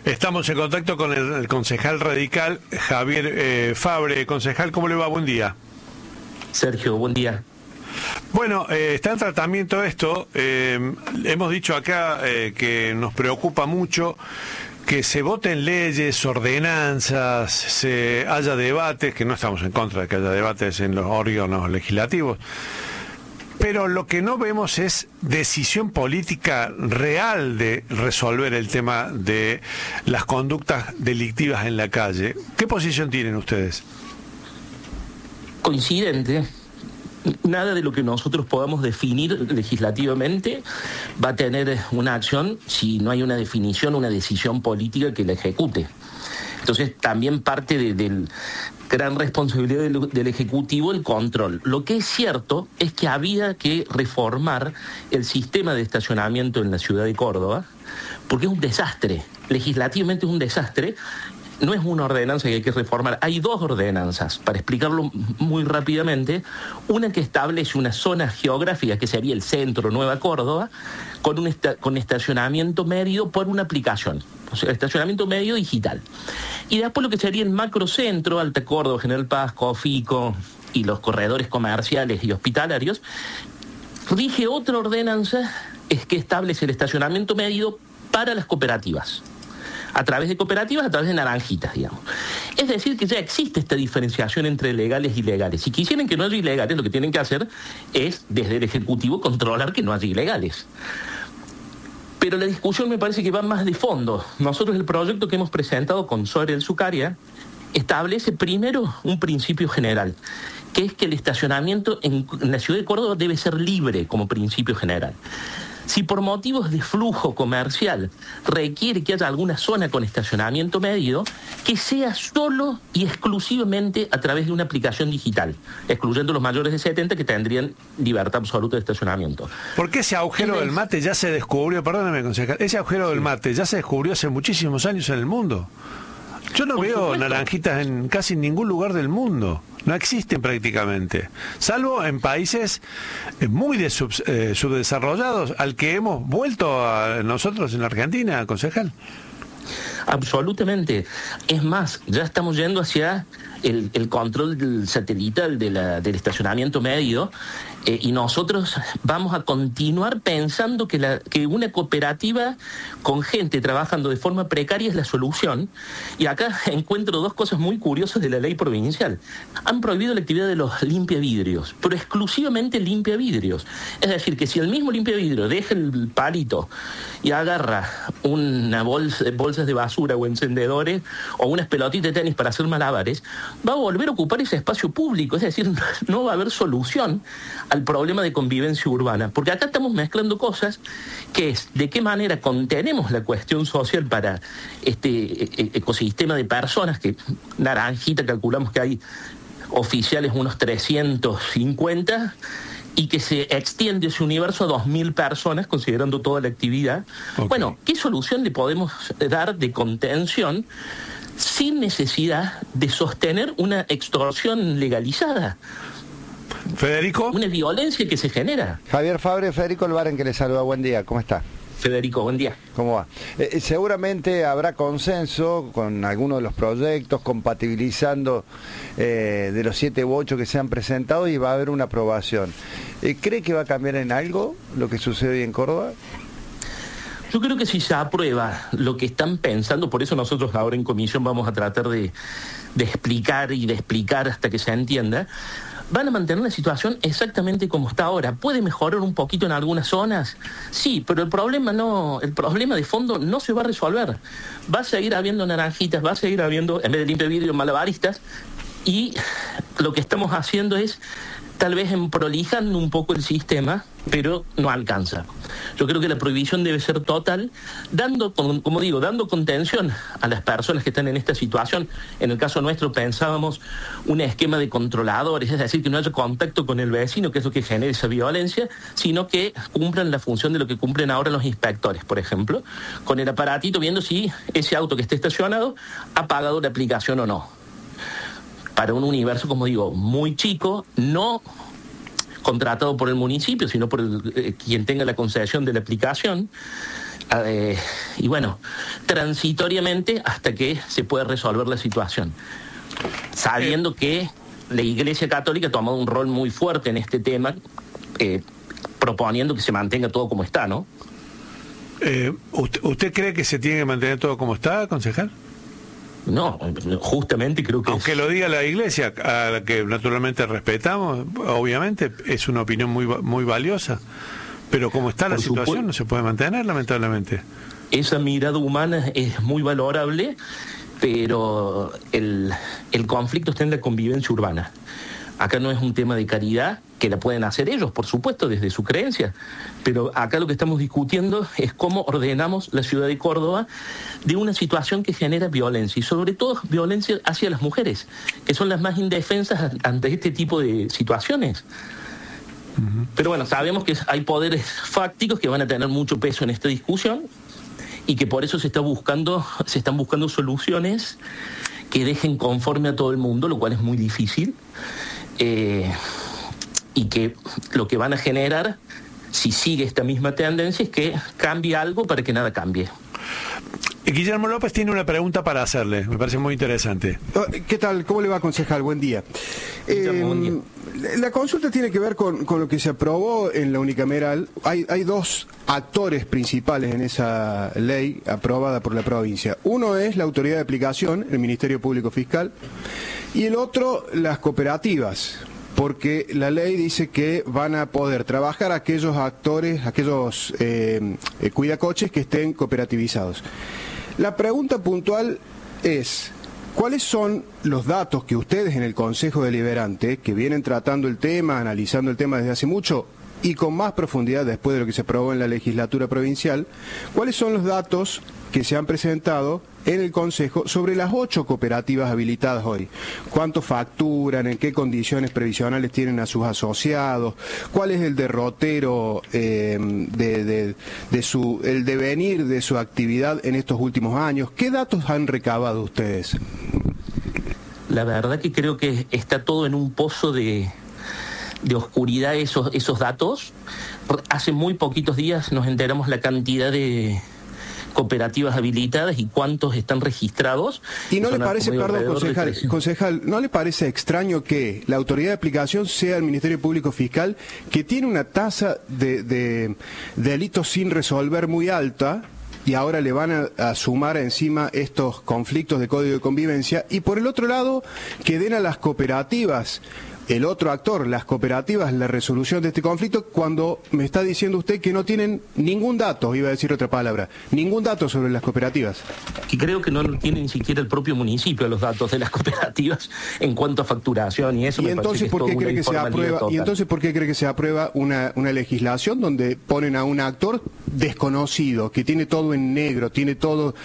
Estamos en contacto con el concejal radical Javier Fabre. Concejal, ¿cómo le va? Buen día. Sergio, buen día. Bueno, está en tratamiento esto. Hemos dicho acá que nos preocupa mucho que se voten leyes, ordenanzas, se haya debates, que no estamos en contra de que haya debates en los órganos legislativos, pero lo que no vemos es decisión política real de resolver el tema de las conductas delictivas en la calle. ¿Qué posición tienen ustedes? Coincidente. Nada de lo que nosotros podamos definir legislativamente va a tener una acción si no hay una definición, una decisión política que la ejecute. Entonces también parte del gran responsabilidad del Ejecutivo el control. Lo que es cierto es que había que reformar el sistema de estacionamiento en la ciudad de Córdoba, porque es un desastre, legislativamente es un desastre. No es una ordenanza que hay que reformar, hay dos ordenanzas, para explicarlo muy rápidamente. Una que establece una zona geográfica que sería el centro Nueva Córdoba, con estacionamiento medido por una aplicación, o sea, estacionamiento medio digital. Y después lo que sería el macrocentro, Alta Córdoba, General Paz, Cofico y los corredores comerciales y hospitalarios, rige otra ordenanza que establece el estacionamiento medido para las cooperativas. A través de cooperativas, a través de naranjitas, digamos. Es decir, que ya existe esta diferenciación entre legales y ilegales. Si quisieran que no haya ilegales, lo que tienen que hacer es, desde el Ejecutivo, controlar que no haya ilegales. Pero la discusión me parece que va más de fondo. Nosotros el proyecto que hemos presentado con Soria del Zucaria establece primero un principio general, que es que el estacionamiento en la ciudad de Córdoba debe ser libre como principio general. Si por motivos de flujo comercial requiere que haya alguna zona con estacionamiento medido, que sea solo y exclusivamente a través de una aplicación digital, excluyendo los mayores de 70 que tendrían libertad absoluta de estacionamiento. ¿Por qué ese agujero del mate ya se descubrió? Perdóname, concejal, ese agujero del mate ya se descubrió hace muchísimos años en el mundo. Yo no veo naranjitas en casi ningún lugar del mundo. No existen prácticamente, salvo en países muy subdesarrollados, al que hemos vuelto a nosotros en la Argentina, concejal. Absolutamente. Es más, ya estamos yendo hacia el control del satelital del estacionamiento medio, y nosotros vamos a continuar pensando que una cooperativa con gente trabajando de forma precaria es la solución. Y acá encuentro dos cosas muy curiosas de la ley provincial. Han prohibido la actividad de los limpiavidrios, pero exclusivamente limpiavidrios. Es decir, que si el mismo limpiavidrio deja el palito y agarra una bolsas de basura o encendedores o unas pelotitas de tenis para hacer malabares, va a volver a ocupar ese espacio público. Es decir, no va a haber solución al problema de convivencia urbana, porque acá estamos mezclando cosas que es de qué manera contenemos la cuestión social para este ecosistema de personas, que naranjita calculamos que hay oficiales unos 350, y que se extiende ese universo a 2.000 personas, considerando toda la actividad. Okay. Bueno, ¿qué solución le podemos dar de contención sin necesidad de sostener una extorsión legalizada? Federico. Una violencia que se genera. Javier Fabre, Federico Elbaren, que le saluda. Buen día, ¿cómo está? Federico, buen día. ¿Cómo va? Seguramente habrá consenso con algunos de los proyectos, compatibilizando de los 7 u 8 que se han presentado, y va a haber una aprobación. ¿Cree que va a cambiar en algo lo que sucede hoy en Córdoba? Yo creo que si se aprueba lo que están pensando, por eso nosotros ahora en comisión vamos a tratar de explicar hasta que se entienda, van a mantener la situación exactamente como está ahora. ¿Puede mejorar un poquito en algunas zonas? Sí, pero el problema de fondo no se va a resolver. Va a seguir habiendo naranjitas, va a seguir habiendo, en vez de limpiavidrio, malabaristas, y lo que estamos haciendo es tal vez prolijando un poco el sistema, pero no alcanza. Yo creo que la prohibición debe ser total, dando contención a las personas que están en esta situación. En el caso nuestro pensábamos un esquema de controladores, es decir, que no haya contacto con el vecino, que es lo que genera esa violencia, sino que cumplan la función de lo que cumplen ahora los inspectores, por ejemplo, con el aparatito viendo si ese auto que esté estacionado ha pagado la aplicación o no. Para un universo, como digo, muy chico, no contratado por el municipio, sino por quien tenga la concesión de la aplicación, y bueno, transitoriamente hasta que se pueda resolver la situación, sabiendo que la Iglesia Católica ha tomado un rol muy fuerte en este tema, proponiendo que se mantenga todo como está, ¿no? ¿Usted cree que se tiene que mantener todo como está, concejal? No, justamente creo que... Aunque lo diga la Iglesia, a la que naturalmente respetamos, obviamente es una opinión muy valiosa, pero como está la situación no se puede mantener, lamentablemente. Esa mirada humana es muy valorable, pero el conflicto está en la convivencia urbana. Acá no es un tema de caridad, que la pueden hacer ellos, por supuesto, desde su creencia, pero acá lo que estamos discutiendo es cómo ordenamos la ciudad de Córdoba de una situación que genera violencia, y sobre todo violencia hacia las mujeres, que son las más indefensas ante este tipo de situaciones. Pero bueno, sabemos que hay poderes fácticos que van a tener mucho peso en esta discusión y que por eso se están buscando soluciones que dejen conforme a todo el mundo, lo cual es muy difícil. Y que lo que van a generar, si sigue esta misma tendencia, es que cambie algo para que nada cambie. Guillermo López tiene una pregunta para hacerle, me parece muy interesante. ¿Qué tal? ¿Cómo le va, concejal? Buen día. Buen día. La consulta tiene que ver con lo que se aprobó en la unicameral. Hay dos actores principales en esa ley aprobada por la provincia. Uno es la autoridad de aplicación, el Ministerio Público Fiscal, y el otro, las cooperativas, porque la ley dice que van a poder trabajar aquellos actores, aquellos cuidacoches que estén cooperativizados. La pregunta puntual es: ¿cuáles son los datos que ustedes en el Consejo Deliberante, que vienen tratando el tema, analizando el tema desde hace mucho y con más profundidad después de lo que se aprobó en la legislatura provincial, cuáles son los datos que se han presentado en el Consejo sobre las 8 cooperativas habilitadas hoy? ¿Cuánto facturan? ¿En qué condiciones previsionales tienen a sus asociados? ¿Cuál es el derrotero, el devenir de su actividad en estos últimos años? ¿Qué datos han recabado ustedes? La verdad que creo que está todo en un pozo de oscuridad esos datos. Hace muy poquitos días nos enteramos la cantidad de cooperativas habilitadas y cuántos están registrados. ¿Y no le parece, perdón, concejal, no le parece extraño que la autoridad de aplicación sea el Ministerio Público Fiscal, que tiene una tasa de delitos sin resolver muy alta, y ahora le van a sumar encima estos conflictos de código de convivencia, y por el otro lado que den a las cooperativas, el otro actor, las cooperativas, la resolución de este conflicto, cuando me está diciendo usted que no tienen ningún dato, iba a decir otra palabra, ningún dato sobre las cooperativas? Y creo que no tiene ni siquiera el propio municipio los datos de las cooperativas en cuanto a facturación y eso. ¿Y entonces por qué cree que se aprueba? ¿Y entonces por qué cree que se aprueba una legislación donde ponen a un actor desconocido, que tiene todo en negro, tiene todo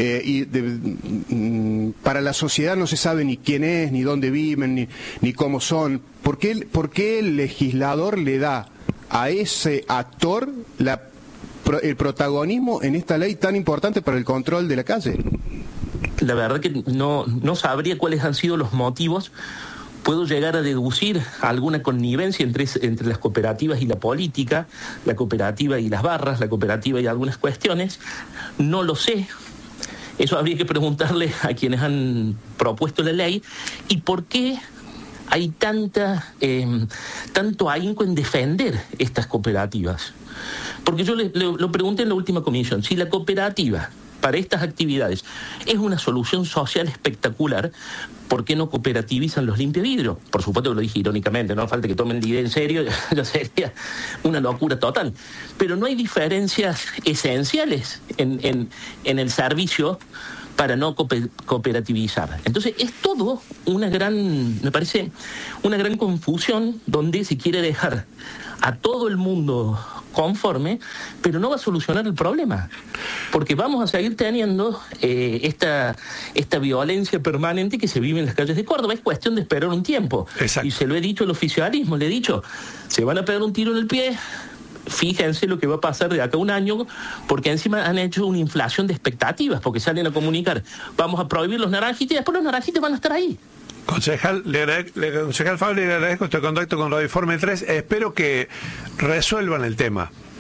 para la sociedad no se sabe ni quién es, ni dónde viven, ni cómo son? ¿Por qué el legislador le da a ese actor el protagonismo en esta ley tan importante para el control de la calle? La verdad que no sabría cuáles han sido los motivos. Puedo llegar a deducir alguna connivencia entre las cooperativas y la política, la cooperativa y las barras, la cooperativa y algunas cuestiones. No lo sé. Eso habría que preguntarle a quienes han propuesto la ley. ¿Y por qué hay tanto ahínco en defender estas cooperativas? Porque yo lo pregunté en la última comisión, si la cooperativa para estas actividades es una solución social espectacular, ¿por qué no cooperativizan los limpiavidrios? Por supuesto que lo dije irónicamente, no falta que tomen la idea en serio, ya sería una locura total. Pero no hay diferencias esenciales en el servicio para no cooperativizar. Entonces es todo me parece una gran confusión donde se quiere dejar a todo el mundo conforme, pero no va a solucionar el problema, porque vamos a seguir teniendo esta violencia permanente que se vive en las calles de Córdoba. Es cuestión de esperar un tiempo. Exacto. Y se lo he dicho al oficialismo, le he dicho, se van a pegar un tiro en el pie. Fíjense lo que va a pasar de acá a un año, porque encima han hecho una inflación de expectativas, porque salen a comunicar, vamos a prohibir los naranjitas y después los naranjitas van a estar ahí. Concejal Fabio, le agradezco este contacto con Radio Informe 3. Espero que resuelvan el tema.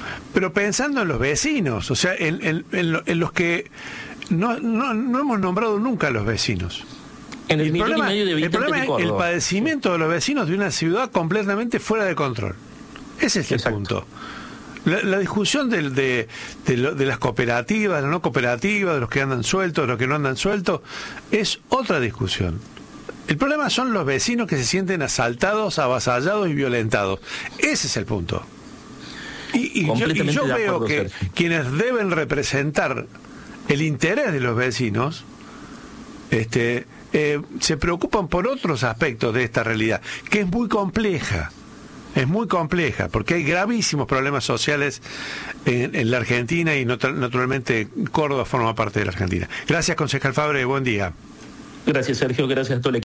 pero pensando en los vecinos, o sea, en los que no hemos nombrado nunca a los vecinos. En el millón y medio de habitantes problema de es Córdoba. el padecimiento de los vecinos de una ciudad completamente fuera de control. Ese es el Exacto. punto. La discusión de las cooperativas, de las no cooperativas, de los que andan sueltos, de los que no andan sueltos, es otra discusión. El problema son los vecinos que se sienten asaltados, avasallados y violentados. Ese es el punto. Y yo de veo acuerdo, que Sergio. quienes deben representar el interés de los vecinos se preocupan por otros aspectos de esta realidad, que es muy compleja. Es muy compleja, porque hay gravísimos problemas sociales en la Argentina y naturalmente Córdoba forma parte de la Argentina. Gracias, concejal Fabre, buen día. Gracias, Sergio, gracias a todo el equipo.